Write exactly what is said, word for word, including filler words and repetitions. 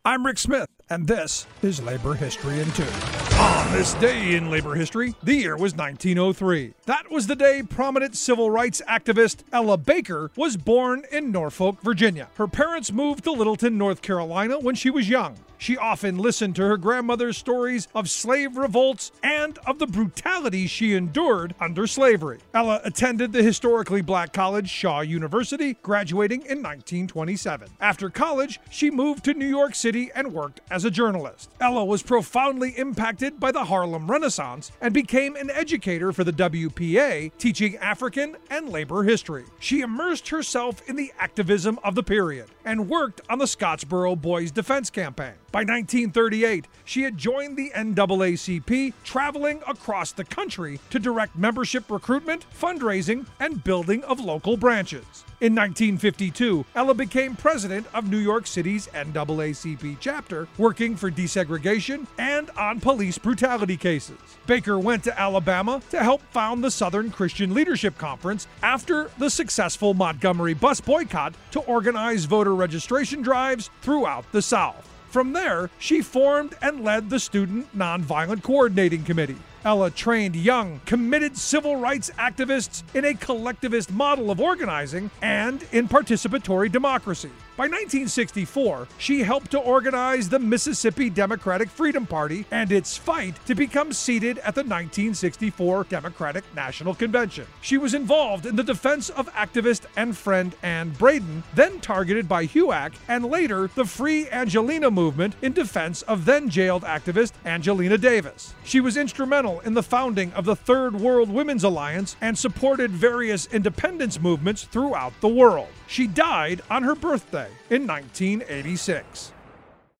I'm Rick Smith, and this is Labor History in Two. On this day in labor history, the year was nineteen oh three. That was the day prominent civil rights activist Ella Baker was born in Norfolk, Virginia. Her parents moved to Littleton, North Carolina when she was young. She often listened to her grandmother's stories of slave revolts and of the brutality she endured under slavery. Ella attended the historically black college Shaw University, graduating in nineteen twenty-seven. After college, she moved to New York City and worked as a journalist. Ella was profoundly impacted by the Harlem Renaissance and became an educator for the W P A, teaching African and labor history. She immersed herself in the activism of the period and worked on the Scottsboro Boys Defense Campaign. By nineteen thirty-eight, she had joined the N double A C P, traveling across the country to direct membership recruitment, fundraising, and building of local branches. In nineteen fifty-two, Ella became president of New York City's N double A C P chapter, working for desegregation and on police brutality cases. Baker went to Alabama to help found the Southern Christian Leadership Conference after the successful Montgomery bus boycott to organize voter registration drives throughout the South. From there, she formed and led the Student Nonviolent Coordinating Committee. Ella trained young, committed civil rights activists in a collectivist model of organizing and in participatory democracy. By nineteen sixty-four, she helped to organize the Mississippi Democratic Freedom Party and its fight to become seated at the nineteen sixty-four Democratic National Convention. She was involved in the defense of activist and friend Ann Braden, then targeted by H U A C, and later the Free Angelina movement in defense of then-jailed activist Angelina Davis. She was instrumental in the founding of the Third World Women's Alliance and supported various independence movements throughout the world. She died on her birthday in nineteen eighty-six.